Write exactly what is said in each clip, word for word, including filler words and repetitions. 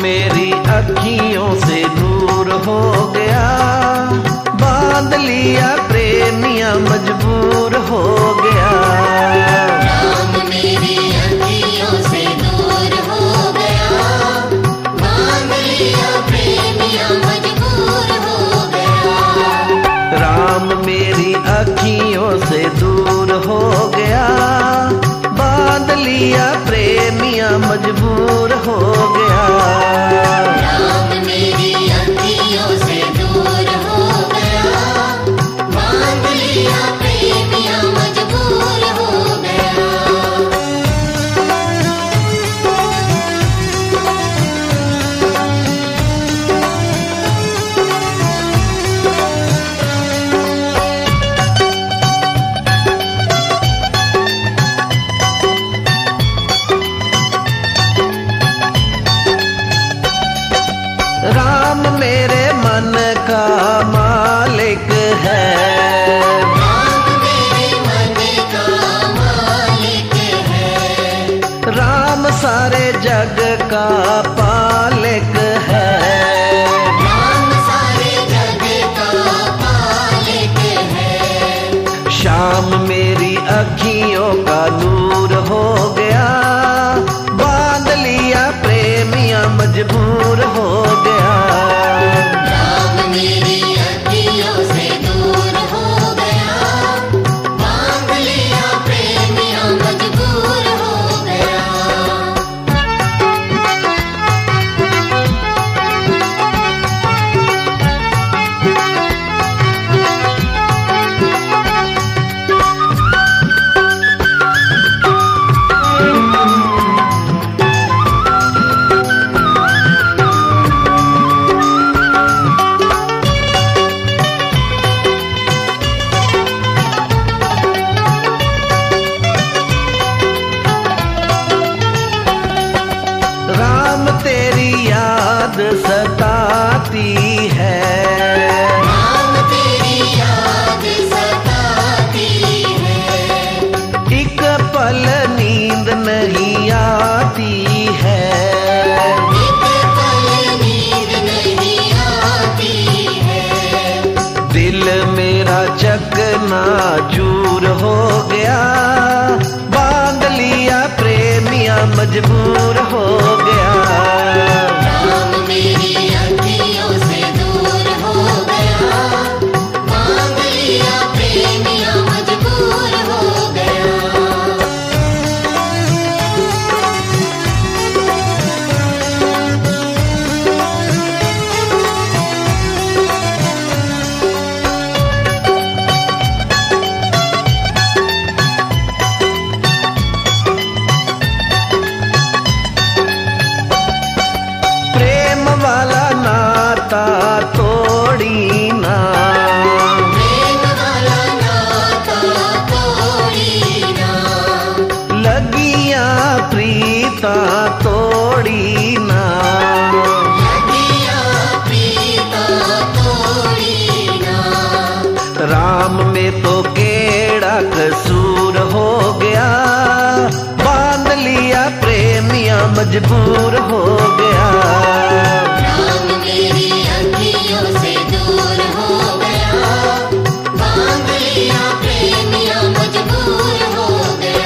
मेरी अखियों से दूर हो गया, बांध लिया प्रेमिया मजबूर हो गया। राम मेरी अखियों से दूर हो गया, बांध लिया प्रेमिया मजबूर हो गया। राम मेरी अखियों से दूर हो गया, बांध लिया प्रेमिया मजबूर हो गया। राम मेरी अखियों से दूर हो गया, बांध लिया प्रेमिया मजबूर हो गया। राम मेरे मन का मालिक है, राम मेरे मन का मालिक है। राम सारे जग का पालिक है। राम सारे जग का पालिक है। शाम मेरी अखियों का नूर हो गया, बांध लिया प्रेमिया मजबूर हो गया। राम मेरी अखियों से दूर हो गया, बांध लिया प्रेमिया मजबूर हो गया। राम तेरी याद सताती है, राम तेरी याद सताती है। एक पल नींद नहीं आती है। एक पल नींद नहीं आती है। दिल मेरा चकनाचूर हो गया, बांध लिया प्रेमिया मजबूर हो गया। राम मेरी अखियों से दूर हो गया, बांध लिया प्रेमिया मजबूर हो गया। प्रेम वाला नाता तोड़ी ना, प्रेम वाला नाता तोड़ी ना। लगिया प्रीता तोड़ी ना। लगिया प्रीता तोड़ी ना। राम में तो केड़ा कसूर हो गया, बांध लिया प्रेमिया मजबूर हो गया। राम मेरी अखियों से दूर हो गया, बांध लिया प्रेमिया मजबूर हो गया।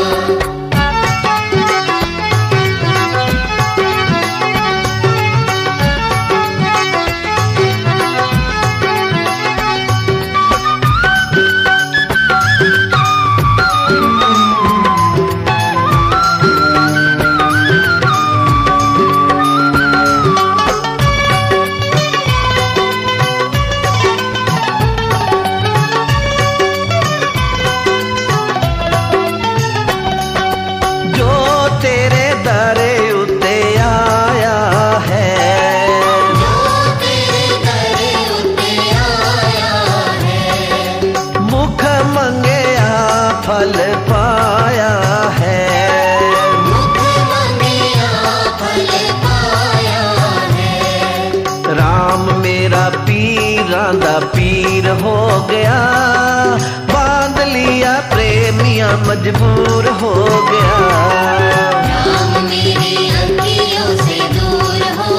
जो तेरे दरे उते आया है, जो तेरे दरे उते आया है। मुख मंगया फल पाया है। मुख मंगिया फल पाया है। राम मेरा पीरां दा पीर हो गया, बांध लिया प्रेमिया मजबूर हो गया। राम मेरी अखियों से दूर हो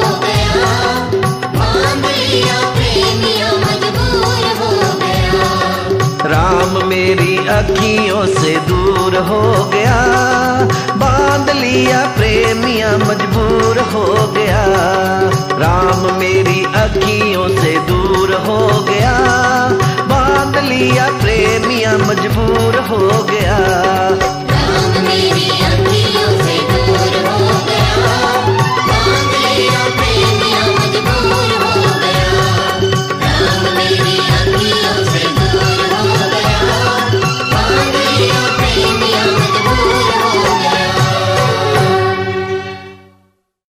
लिया प्रेमिया मजबूर हो गया, राम मेरी अखियों से दूर हो गया, बांध लिया प्रेमिया मजबूर हो गया। राम मेरी अखियों